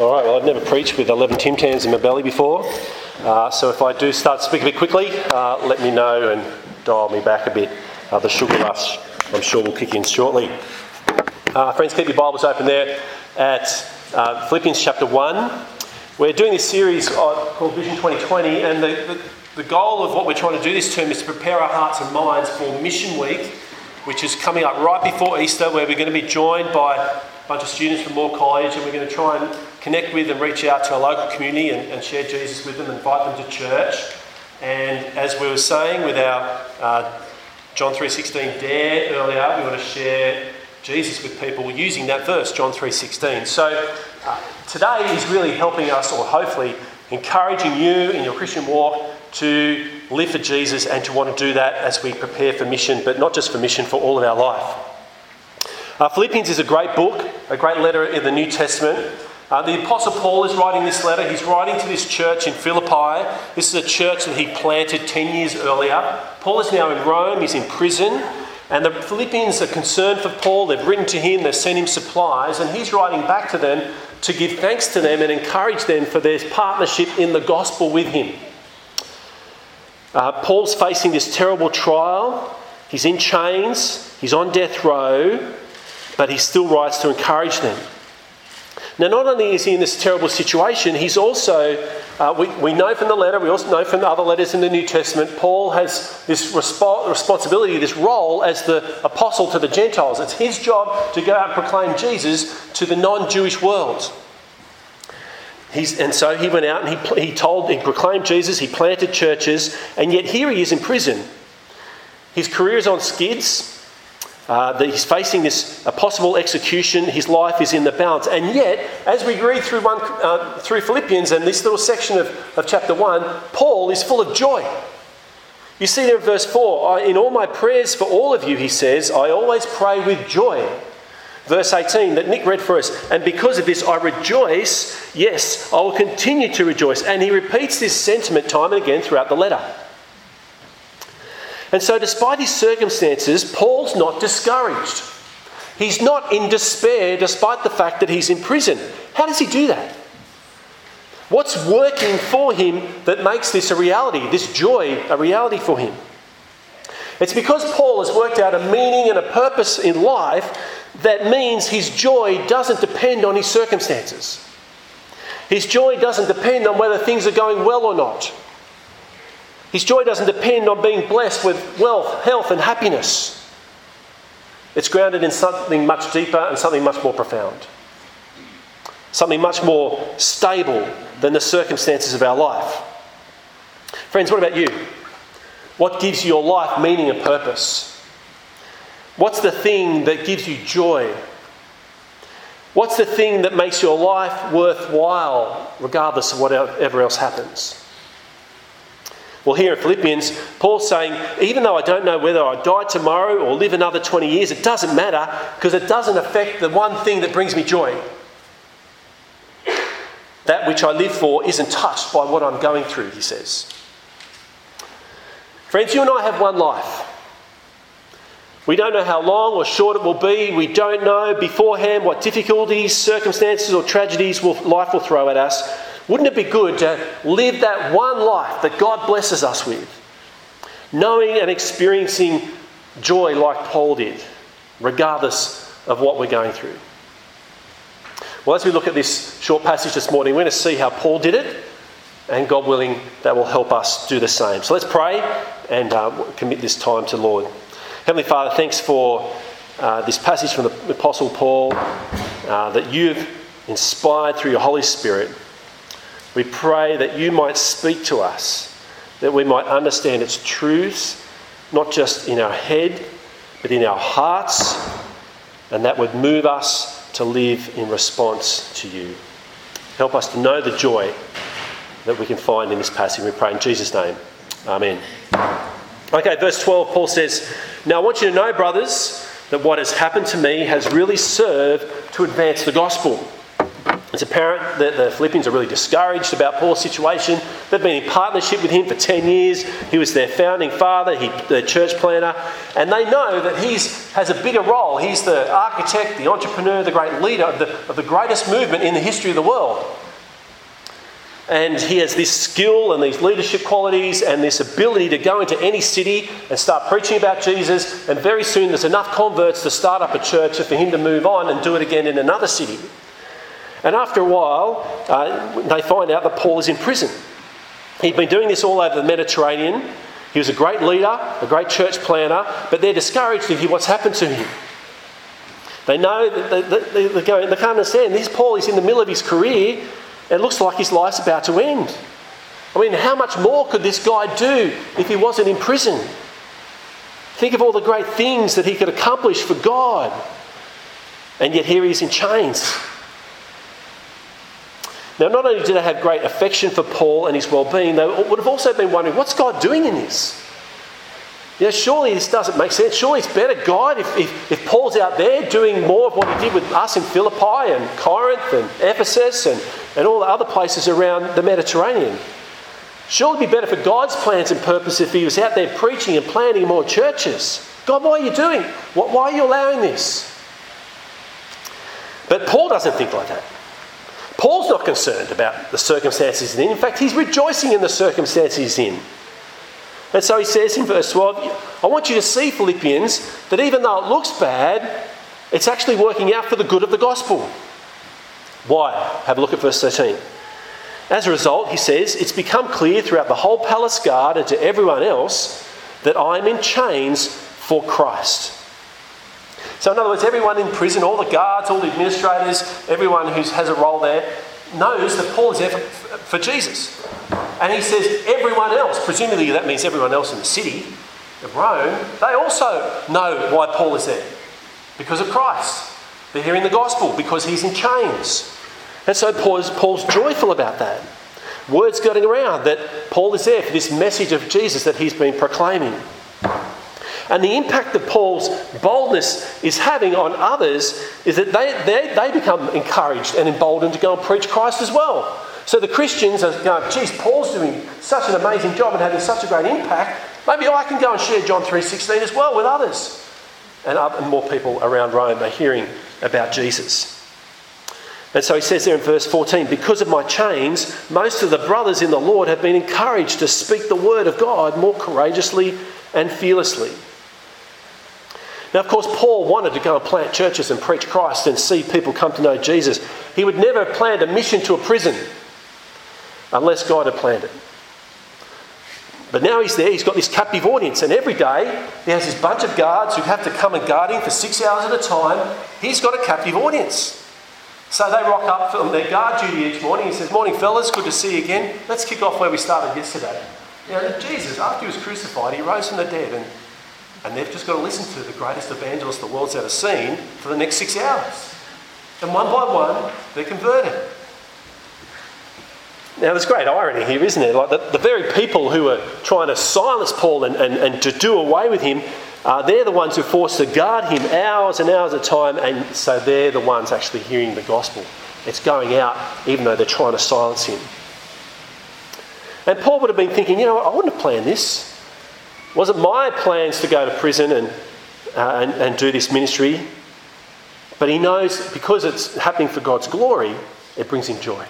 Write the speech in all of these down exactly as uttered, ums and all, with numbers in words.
All right, well, I've never preached with eleven Tim Tams in my belly before, uh, so if I do start speaking a bit quickly, uh, let me know and dial me back a bit. Uh, the sugar rush, I'm sure, will kick in shortly. Uh, friends, keep your Bibles open there at uh, Philippians chapter one. We're doing this series called Vision twenty twenty, and the, the, the goal of what we're trying to do this term is to prepare our hearts and minds for Mission Week, which is coming up right before Easter, where we're going to be joined by a bunch of students from Moore College, and we're going to try and connect with and reach out to our local community and, and share Jesus with them and invite them to church. And as we were saying with our uh, John three sixteen dare earlier, we want to share Jesus with people using that verse, John three sixteen. So uh, today is really helping us, or hopefully encouraging you in your Christian walk to live for Jesus and to want to do that as we prepare for mission, but not just for mission, for all of our life. Uh, Philippians is a great book, a great letter in the New Testament. Uh, the Apostle Paul is writing this letter. He's writing to this church in Philippi. This is a church that he planted ten years earlier. Paul is now in Rome. He's in prison. And the Philippians are concerned for Paul. They've written to him. They've sent him supplies. And he's writing back to them to give thanks to them and encourage them for their partnership in the gospel with him. Uh, Paul's facing this terrible trial. He's in chains. He's on death row. But he still writes to encourage them. Now, not only is he in this terrible situation, he's also, uh, we, we know from the letter, we also know from the other letters in the New Testament, Paul has this respo- responsibility, this role as the apostle to the Gentiles. It's his job to go out and proclaim Jesus to the non-Jewish world. He's, and so he went out and he, he told, he proclaimed Jesus, he planted churches, and yet here he is in prison. His career is on skids. Uh, that he's facing this a possible execution. His life is in the balance. And yet, as we read through one uh, through Philippians and this little section of, of chapter one, Paul is full of joy. You see there in verse four, in all my prayers for all of you, he says, I always pray with joy. Verse eighteen that Nick read for us, and because of this I rejoice, yes, I will continue to rejoice. And he repeats this sentiment time and again throughout the letter. And so despite his circumstances, Paul's not discouraged. He's not in despair despite the fact that he's in prison. How does he do that? What's working for him that makes this a reality, this joy a reality for him? It's because Paul has worked out a meaning and a purpose in life that means his joy doesn't depend on his circumstances. His joy doesn't depend on whether things are going well or not. His joy doesn't depend on being blessed with wealth, health and happiness. It's grounded in something much deeper and something much more profound. Something much more stable than the circumstances of our life. Friends, what about you? What gives your life meaning and purpose? What's the thing that gives you joy? What's the thing that makes your life worthwhile regardless of whatever else happens? Well, here in Philippians, Paul's saying, even though I don't know whether I die tomorrow or live another twenty years, it doesn't matter because it doesn't affect the one thing that brings me joy. That which I live for isn't touched by what I'm going through, he says. Friends, you and I have one life. We don't know how long or short it will be. We don't know beforehand what difficulties, circumstances or tragedies will, life will throw at us. Wouldn't it be good to live that one life that God blesses us with, knowing and experiencing joy like Paul did, regardless of what we're going through? Well, as we look at this short passage this morning, we're going to see how Paul did it, and God willing, that will help us do the same. So let's pray and uh, commit this time to the Lord. Heavenly Father, thanks for uh, this passage from the Apostle Paul uh, that you've inspired through your Holy Spirit. We pray that you might speak to us, that we might understand its truths, not just in our head, but in our hearts, and that would move us to live in response to you. Help us to know the joy that we can find in this passage. We pray in Jesus' name. Amen. Okay, verse twelve, Paul says, now I want you to know, brothers, that what has happened to me has really served to advance the gospel. It's apparent that the Philippians are really discouraged about Paul's situation. They've been in partnership with him for ten years. He was their founding father, he, the church planter, and they know that he has a bigger role. He's the architect, the entrepreneur, the great leader of the, of the greatest movement in the history of the world. And he has this skill and these leadership qualities and this ability to go into any city and start preaching about Jesus, and very soon there's enough converts to start up a church for him to move on and do it again in another city. And after a while, uh, they find out that Paul is in prison. He'd been doing this all over the Mediterranean. He was a great leader, a great church planter, but they're discouraged to hear what's happened to him. They know that they, they, going, they can't understand. This Paul is in the middle of his career. It looks like his life's about to end. I mean, how much more could this guy do if he wasn't in prison? Think of all the great things that he could accomplish for God. And yet here he is in chains. Now, not only did they have great affection for Paul and his well-being, they would have also been wondering, what's God doing in this? You know, surely this doesn't make sense. Surely it's better, God, if, if, if Paul's out there doing more of what he did with us in Philippi and Corinth and Ephesus and, and all the other places around the Mediterranean. Surely it'd be better for God's plans and purpose if he was out there preaching and planting more churches. God, why are you doing? Why are you allowing this? But Paul doesn't think like that. Paul's not concerned about the circumstances he's in. In fact, he's rejoicing in the circumstances he's in. And so he says in verse twelve, I want you to see, Philippians, that even though it looks bad, it's actually working out for the good of the gospel. Why? Have a look at verse thirteen. As a result, he says, it's become clear throughout the whole palace guard and to everyone else that I'm in chains for Christ. So in other words, everyone in prison, all the guards, all the administrators, everyone who has a role there, knows that Paul is there for, for Jesus. And he says everyone else, presumably that means everyone else in the city of Rome, they also know why Paul is there. Because of Christ. They're hearing the gospel because he's in chains. And so Paul's, Paul's joyful about that. Word's getting around that Paul is there for this message of Jesus that he's been proclaiming. And the impact that Paul's boldness is having on others is that they, they, they become encouraged and emboldened to go and preach Christ as well. So the Christians are going, geez, Paul's doing such an amazing job and having such a great impact. Maybe I can go and share John three sixteen as well with others. And, other, and more people around Rome are hearing about Jesus. And so he says there in verse fourteen, because of my chains, most of the brothers in the Lord have been encouraged to speak the word of God more courageously and fearlessly. Now, of course, Paul wanted to go and plant churches and preach Christ and see people come to know Jesus. He would never have planned a mission to a prison unless God had planned it. But now he's there, he's got this captive audience, and every day he has this bunch of guards who have to come and guard him for six hours at a time. He's got a captive audience. So they rock up from their guard duty each morning. He says, morning fellas, good to see you again. Let's kick off where we started yesterday. You know, Jesus, after he was crucified, he rose from the dead, and And they've just got to listen to the greatest evangelist the world's ever seen for the next six hours. And one by one, they're converted. Now, there's great irony here, isn't there? Like the, the very people who are trying to silence Paul and, and, and to do away with him, uh, they're the ones who are forced to guard him hours and hours at a time, and so they're the ones actually hearing the gospel. It's going out even though they're trying to silence him. And Paul would have been thinking, you know what, I wouldn't have planned this. It wasn't my plans to go to prison and, uh, and, and do this ministry. But he knows because it's happening for God's glory, it brings him joy.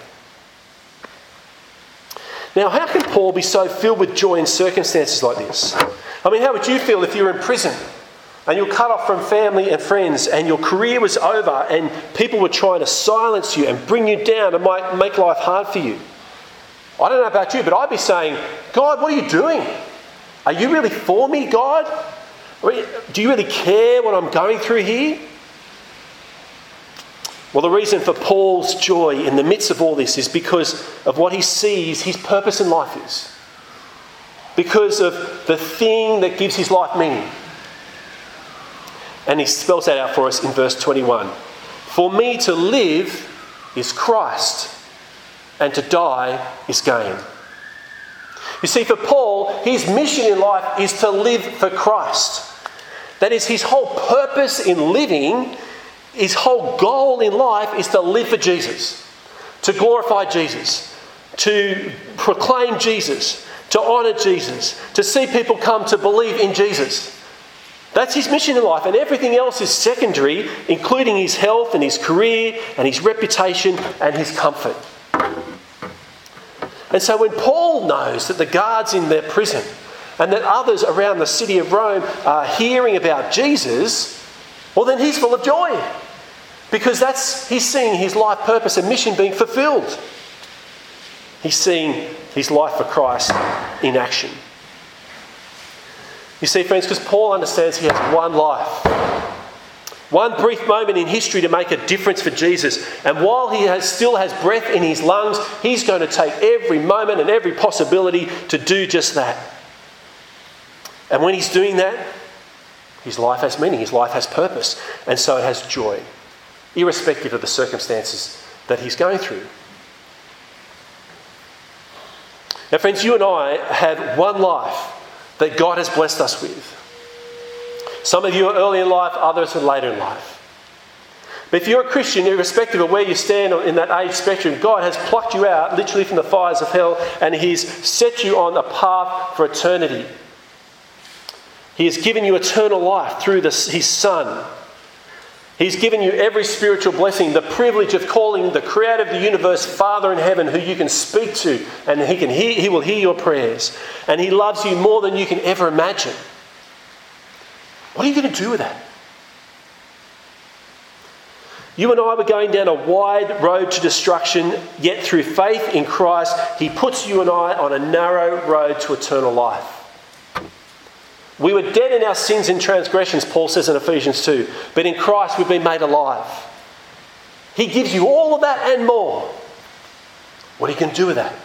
Now, how can Paul be so filled with joy in circumstances like this? I mean, how would you feel if you were in prison and you're cut off from family and friends and your career was over and people were trying to silence you and bring you down and might make life hard for you? I don't know about you, but I'd be saying, God, what are you doing? Are you really for me, God? I mean, do you really care what I'm going through here? Well, the reason for Paul's joy in the midst of all this is because of what he sees his purpose in life is. Because of the thing that gives his life meaning. And he spells that out for us in verse twenty-one. For me to live is Christ, and to die is gain. You see, for Paul, his mission in life is to live for Christ. That is, his whole purpose in living, his whole goal in life is to live for Jesus. to glorify Jesus, to proclaim Jesus, to honour Jesus, to see people come to believe in Jesus. That's his mission in life, and everything else is secondary, including his health and his career and his reputation and his comfort. And so when Paul knows that the guards in their prison and that others around the city of Rome are hearing about Jesus, well, then he's full of joy, because that's he's seeing his life purpose and mission being fulfilled. He's seeing his life for Christ in action. You see, friends, because Paul understands he has one life, one brief moment in history to make a difference for Jesus. And while he has, still has breath in his lungs, he's going to take every moment and every possibility to do just that. And when he's doing that, his life has meaning, his life has purpose, and so it has joy, irrespective of the circumstances that he's going through. Now, friends, you and I have one life that God has blessed us with. Some of you are early in life, others are later in life. But if you're a Christian, irrespective of where you stand in that age spectrum, God has plucked you out literally from the fires of hell, and he's set you on a path for eternity. He has given you eternal life through this, his Son. He's given you every spiritual blessing, the privilege of calling the creator of the universe Father in heaven, who you can speak to, and he can hear, he will hear your prayers. And he loves you more than you can ever imagine. What are you going to do with that? You and I were going down a wide road to destruction, yet through faith in Christ, he puts you and I on a narrow road to eternal life. We were dead in our sins and transgressions, Paul says in Ephesians two, but in Christ we've been made alive. He gives you all of that and more. What are you going to do with that?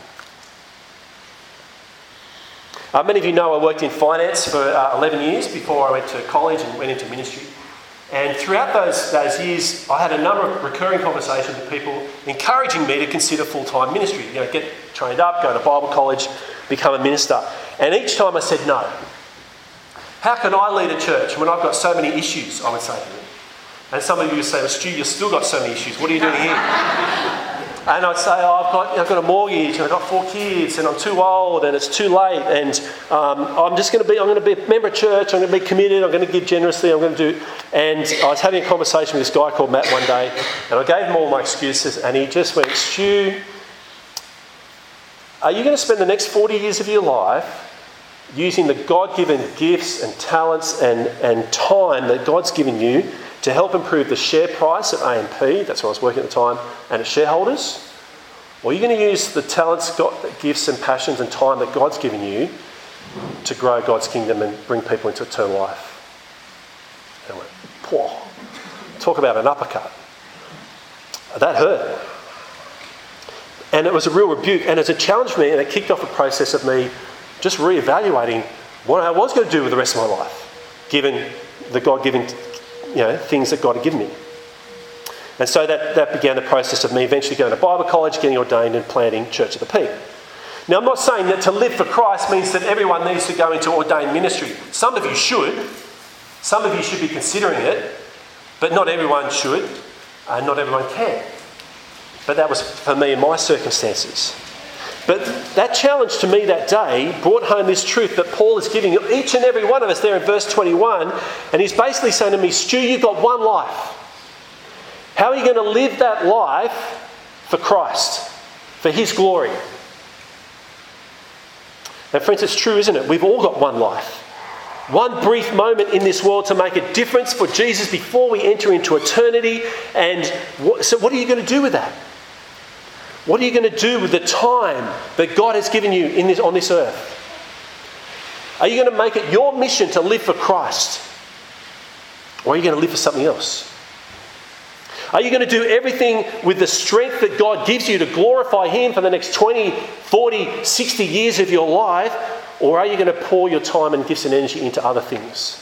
Uh, many of you know I worked in finance for uh, eleven years before I went to college and went into ministry. And throughout those, those years, I had a number of recurring conversations with people encouraging me to consider full-time ministry. You know, get trained up, go to Bible college, become a minister. And each time I said no. How can I lead a church when I've got so many issues, I would say to them. And some of you would say, well, Stu, you've still got so many issues. What are you doing here? And I'd say, oh, I've got, I've got a mortgage, and I've got four kids, and I'm too old, and it's too late, and um, I'm just going to be, I'm going to be a member of church, I'm going to be committed, I'm going to give generously, I'm going to do... And I was having a conversation with this guy called Matt one day, and I gave him all my excuses, and he just went, Stu, are you going to spend the next forty years of your life using the God-given gifts and talents and, and time that God's given you to help improve the share price at A M P, that's where I was working at the time, and its shareholders? Or are you going to use the talents, gifts and passions and time that God's given you to grow God's kingdom and bring people into eternal life? And I went, Poh, talk about an uppercut. That hurt. And it was a real rebuke, and it challenged me, and it kicked off a process of me just re-evaluating what I was going to do with the rest of my life, given the God-given, you know, things that God had given me. And so that, that began the process of me eventually going to Bible college, getting ordained and planting Church of the Peak. Now, I'm not saying that to live for Christ means that everyone needs to go into ordained ministry. Some of you should. Some of you should be considering it, but not everyone should, and not everyone can. But that was for me in my circumstances. But that challenge to me that day brought home this truth that Paul is giving each and every one of us there in verse twenty-one. And he's basically saying to me, Stu, you've got one life. How are you going to live that life for Christ, for his glory? And friends, it's true, isn't it? We've all got one life. One brief moment in this world to make a difference for Jesus before we enter into eternity. And what, so what are you going to do with that? What are you going to do with the time that God has given you in this, on this earth? Are you going to make it your mission to live for Christ? Or are you going to live for something else? Are you going to do everything with the strength that God gives you to glorify him for the next twenty, forty, sixty years of your life? Or are you going to pour your time and gifts and energy into other things?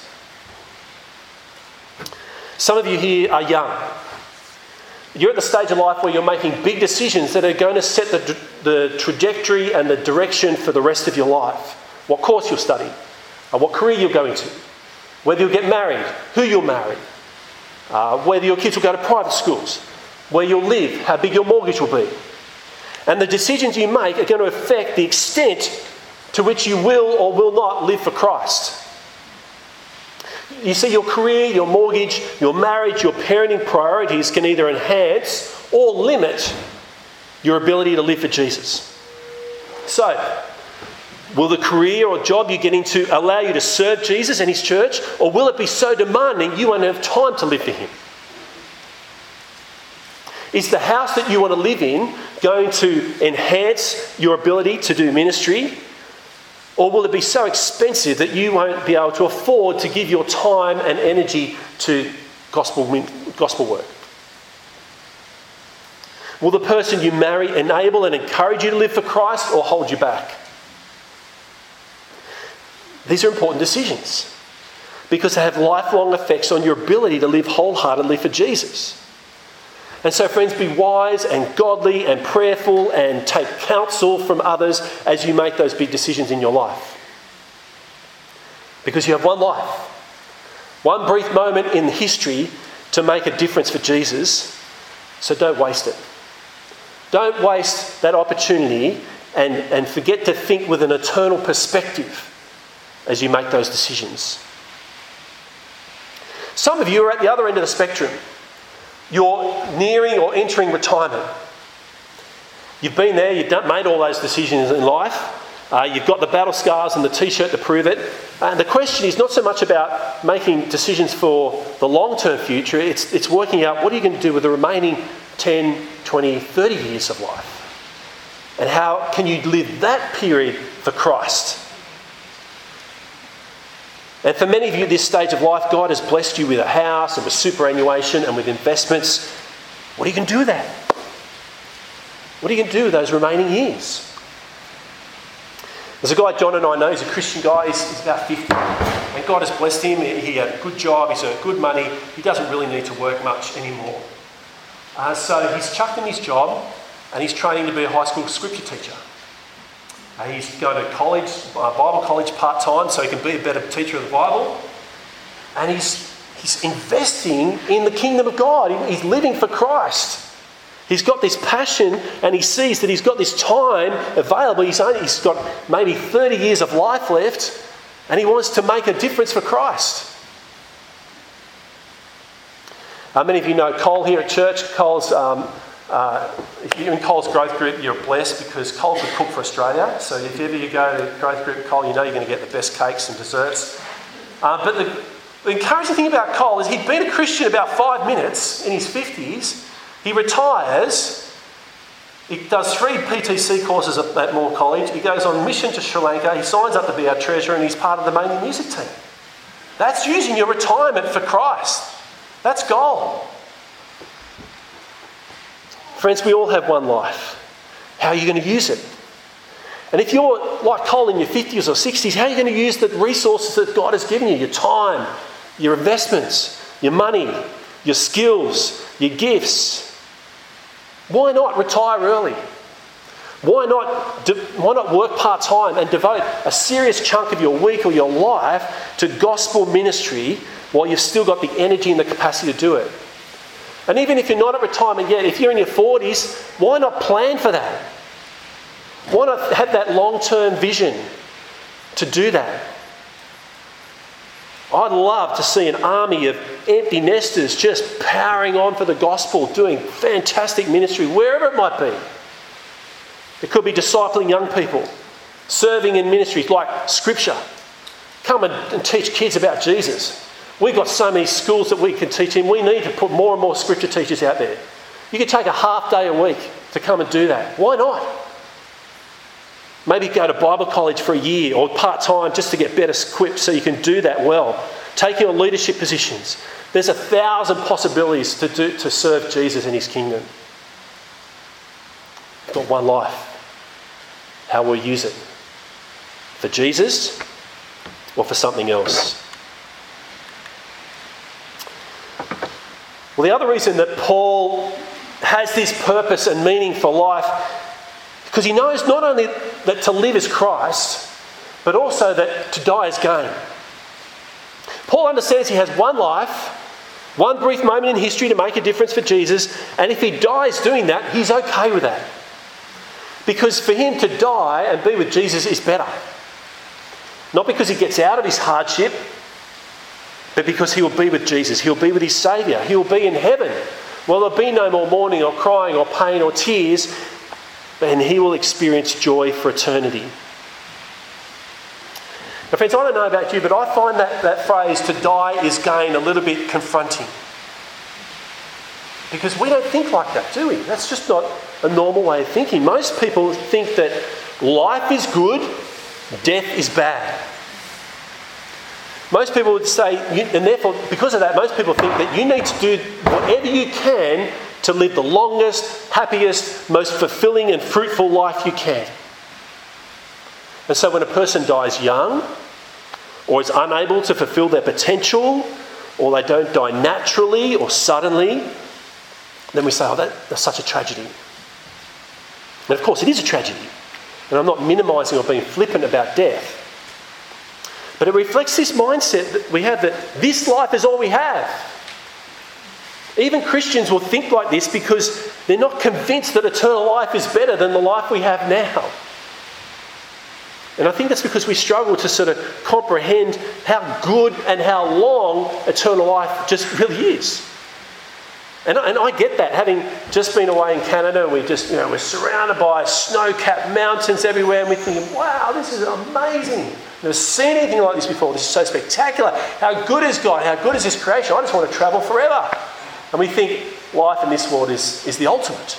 Some of you here are young. You're at the stage of life where you're making big decisions that are going to set the, the trajectory and the direction for the rest of your life. What course you'll study, and what career you'll go into, whether you'll get married, who you'll marry, uh, whether your kids will go to private schools, where you'll live, how big your mortgage will be, And the decisions you make are going to affect the extent to which you will or will not live for Christ. You see, your career, your mortgage, your marriage, your parenting priorities can either enhance or limit your ability to live for Jesus. So, will the career or job you're getting to allow you to serve Jesus and his church, or will it be so demanding you won't have time to live for him? Is the house that you want to live in going to enhance your ability to do ministry, or will it be so expensive that you won't be able to afford to give your time and energy to gospel, gospel work? Will the person you marry enable and encourage you to live for Christ, or hold you back? These are important decisions because they have lifelong effects on your ability to live wholeheartedly for Jesus. And so, friends, be wise and godly and prayerful and take counsel from others as you make those big decisions in your life. Because you have one life, one brief moment in history to make a difference for Jesus, so don't waste it. Don't waste that opportunity and, and forget to think with an eternal perspective as you make those decisions. Some of you are at the other end of the spectrum. You're nearing or entering retirement. You've been there, you've done, made all those decisions in life. Uh, you've got the battle scars and the t-shirt to prove it. And the question is not so much about making decisions for the long-term future, it's, it's working out what are you going to do with the remaining ten, twenty, thirty years of life. And how can you live that period for Christ? And for many of you at this stage of life, God has blessed you with a house and with superannuation and with investments. What are you going to do with that? What are you going to do with those remaining years? There's a guy John and I know, he's a Christian guy, he's, he's about fifty. And God has blessed him, he had a good job, he's earned good money, he doesn't really need to work much anymore. Uh, so he's chucked in his job and he's training to be a high school scripture teacher. Uh, he's going to college, uh, Bible college part-time so he can be a better teacher of the Bible. And he's he's investing in the kingdom of God. He, he's living for Christ. He's got this passion and he sees that he's got this time available. He's, only, he's got maybe thirty years of life left and he wants to make a difference for Christ. Uh, many of you know Cole here at church. Cole's... Um, Uh, if you're in Cole's growth group, you're blessed because Cole could cook for Australia. So if ever you go to growth group Cole, you know you're going to get the best cakes and desserts. Uh, but the, the encouraging thing about Cole is he'd been a Christian about five minutes in his fifties. He retires. He does three P T C courses at, at Moore College. He goes on mission to Sri Lanka. He signs up to be our treasurer and he's part of the main music team. That's using your retirement for Christ. That's gold. Friends, we all have one life. How are you going to use it? And if you're like Cole in your fifties or sixties, how are you going to use the resources that God has given you? Your time, your investments, your money, your skills, your gifts. Why not retire early? Why not, why not work part-time and devote a serious chunk of your week or your life to gospel ministry while you've still got the energy and the capacity to do it? And even if you're not at retirement yet, if you're in your forties, why not plan for that? Why not have that long-term vision to do that? I'd love to see an army of empty nesters just powering on for the gospel, doing fantastic ministry, wherever it might be. It could be discipling young people, serving in ministries like Scripture. Come and, and teach kids about Jesus. We've got so many schools that we can teach in. We need to put more and more Scripture teachers out there. You could take a half day a week to come and do that. Why not? Maybe go to Bible college for a year or part-time just to get better equipped so you can do that well. Taking on leadership positions. There's a thousand possibilities to do to serve Jesus in his kingdom. We've got one life. How will we use it? For Jesus or for something else? Well, the other reason that Paul has this purpose and meaning for life, because he knows not only that to live is Christ, but also that to die is gain. Paul understands he has one life, one brief moment in history to make a difference for Jesus, and if he dies doing that, he's okay with that. Because for him to die and be with Jesus is better. Not because he gets out of his hardship, but because he will be with Jesus. He'll be with his Saviour. He'll be in heaven. Well, there'll be no more mourning or crying or pain or tears, and he will experience joy for eternity. Now, friends, I don't know about you, but I find that, that phrase, to die is gain, a little bit confronting. Because we don't think like that, do we? That's just not a normal way of thinking. Most people think that life is good, death is bad. Most people would say, and therefore, because of that, most people think that you need to do whatever you can to live the longest, happiest, most fulfilling and fruitful life you can. And so when a person dies young, or is unable to fulfill their potential, or they don't die naturally or suddenly, then we say, oh, that, that's such a tragedy. And of course, it is a tragedy. And I'm not minimising or being flippant about death. But it reflects this mindset that we have, that this life is all we have. Even Christians will think like this because they're not convinced that eternal life is better than the life we have now. And I think that's because we struggle to sort of comprehend how good and how long eternal life just really is. And I, and I get that, having just been away in Canada, we just, you know, we're surrounded by snow-capped mountains everywhere, and we're thinking, wow, this is amazing. I've never seen anything like this before. This is so spectacular. How good is God? How good is His creation? I just want to travel forever. And we think life in this world is, is the ultimate.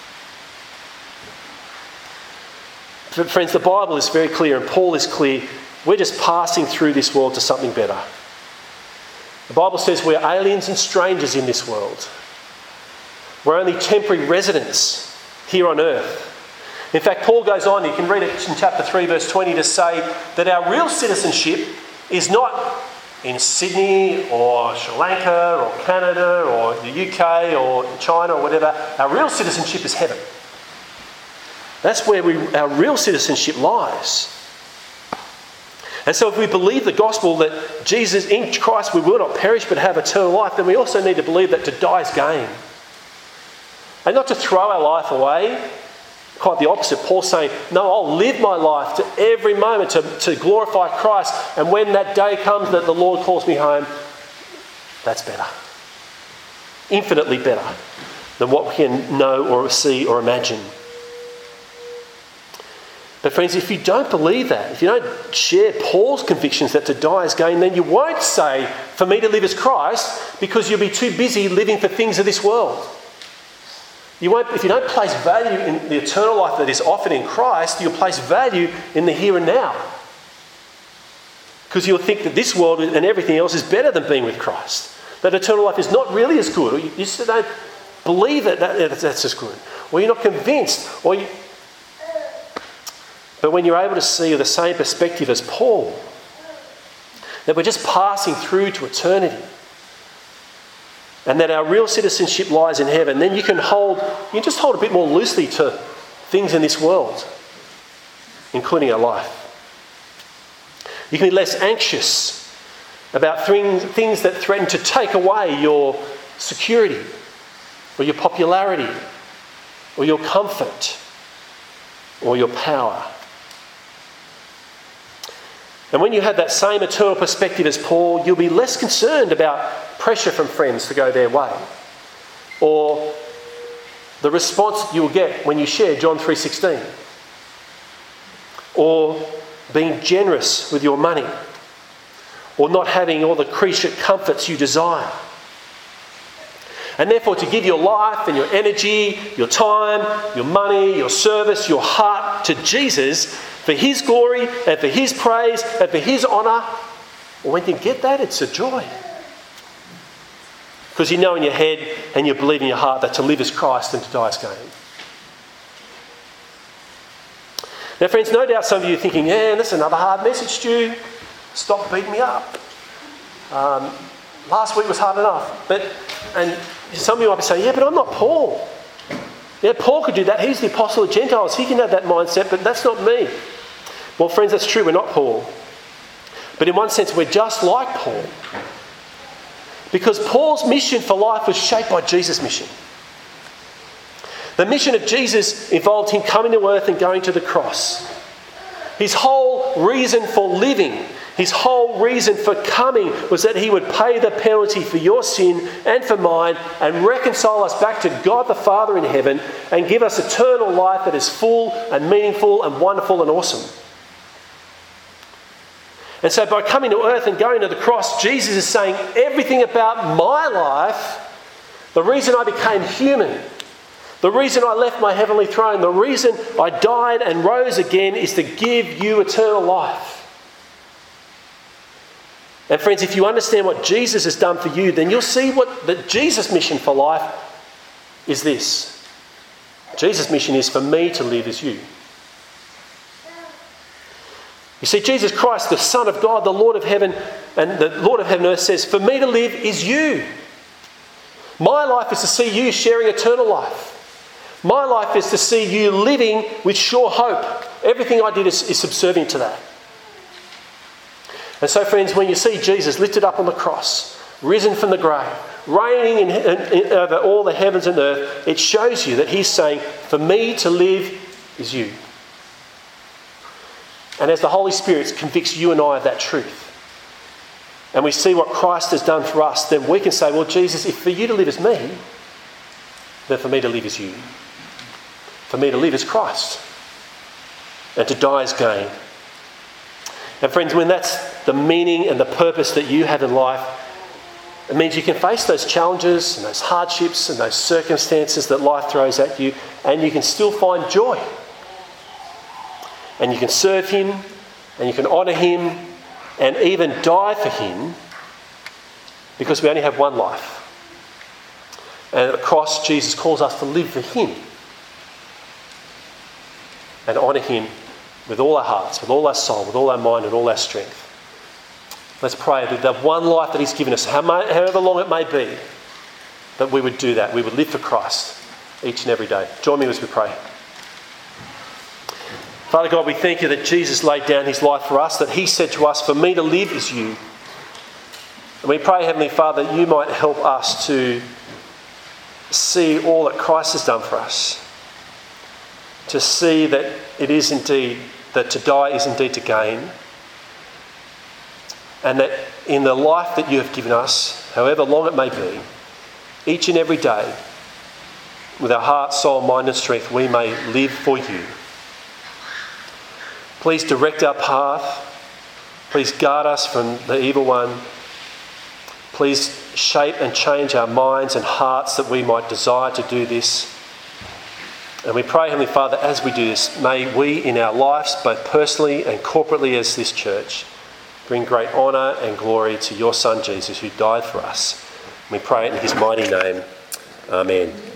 But friends, the Bible is very clear, and Paul is clear. We're just passing through this world to something better. The Bible says we're aliens and strangers in this world. We're only temporary residents here on earth. In fact, Paul goes on, you can read it in chapter three, verse twenty, to say that our real citizenship is not in Sydney or Sri Lanka or Canada or the U K or China or whatever. Our real citizenship is heaven. That's where we, our real citizenship lies. And so if we believe the gospel that Jesus, in Christ, we will not perish but have eternal life, then we also need to believe that to die is gain. And not to throw our life away. Quite the opposite. Paul's saying, no, I'll live my life to every moment to, to glorify Christ. And when that day comes that the Lord calls me home, that's better. Infinitely better than what we can know or see or imagine. But friends, if you don't believe that, if you don't share Paul's convictions that to die is gain, then you won't say, for me to live is Christ, because you'll be too busy living for things of this world. You won't, if you don't place value in the eternal life that is offered in Christ, you'll place value in the here and now. Because you'll think that this world and everything else is better than being with Christ. That eternal life is not really as good. Or you, you just don't believe that, that that's as good. Or you're not convinced. Or you, but when you're able to see the same perspective as Paul, that we're just passing through to eternity, and that our real citizenship lies in heaven, then you can hold, you can just hold a bit more loosely to things in this world, including our life. You can be less anxious about things that threaten to take away your security, or your popularity, or your comfort, or your power. And when you have that same eternal perspective as Paul, you'll be less concerned about pressure from friends to go their way, or the response you'll get when you share John three sixteen, or being generous with your money, or not having all the creature comforts you desire. And therefore, to give your life and your energy, your time, your money, your service, your heart to Jesus for His glory and for His praise and for His honour, well, when you get that, it's a joy. Because you know in your head and you believe in your heart that to live is Christ and to die is gain. Now, friends, no doubt some of you are thinking, yeah, that's another hard message, Stu. Stop beating me up. Um, last week was hard enough. But and some of you might be saying, yeah, but I'm not Paul. Yeah, Paul could do that. He's the apostle of Gentiles. He can have that mindset, but that's not me. Well, friends, that's true. We're not Paul. But in one sense, we're just like Paul. Because Paul's mission for life was shaped by Jesus' mission. The mission of Jesus involved him coming to earth and going to the cross. His whole reason for living, his whole reason for coming was that he would pay the penalty for your sin and for mine and reconcile us back to God the Father in heaven and give us eternal life that is full and meaningful and wonderful and awesome. And so by coming to earth and going to the cross, Jesus is saying everything about my life, the reason I became human, the reason I left my heavenly throne, the reason I died and rose again is to give you eternal life. And friends, if you understand what Jesus has done for you, then you'll see what the Jesus' mission for life is this. Jesus' mission is for me to live as you. You see, Jesus Christ, the Son of God, the Lord of heaven, and the Lord of heaven and earth says, for me to live is you. My life is to see you sharing eternal life. My life is to see you living with sure hope. Everything I did is, is subservient to that. And so, friends, when you see Jesus lifted up on the cross, risen from the grave, reigning in, in, in, over all the heavens and earth, it shows you that he's saying, for me to live is you. And as the Holy Spirit convicts you and I of that truth, and we see what Christ has done for us, then we can say, well, Jesus, if for you to live as me, then for me to live as you. For me to live as Christ. And to die as gain. And friends, when that's the meaning and the purpose that you have in life, it means you can face those challenges and those hardships and those circumstances that life throws at you, and you can still find joy. And you can serve him, and you can honour him, and even die for him, because we only have one life. And at the cross, Jesus calls us to live for him and honour him with all our hearts, with all our soul, with all our mind and all our strength. Let's pray that the one life that he's given us, however long it may be, that we would do that. We would live for Christ each and every day. Join me as we pray. Father God, we thank you that Jesus laid down his life for us, that he said to us, for me to live is you. And we pray, Heavenly Father, that you might help us to see all that Christ has done for us. To see that it is indeed, that to die is indeed to gain. And that in the life that you have given us, however long it may be, each and every day, with our heart, soul, mind and strength, we may live for you. Please direct our path. Please guard us from the evil one. Please shape and change our minds and hearts that we might desire to do this. And we pray, Heavenly Father, as we do this, may we in our lives, both personally and corporately as this church, bring great honour and glory to your Son Jesus, who died for us. We pray it in his mighty name. Amen.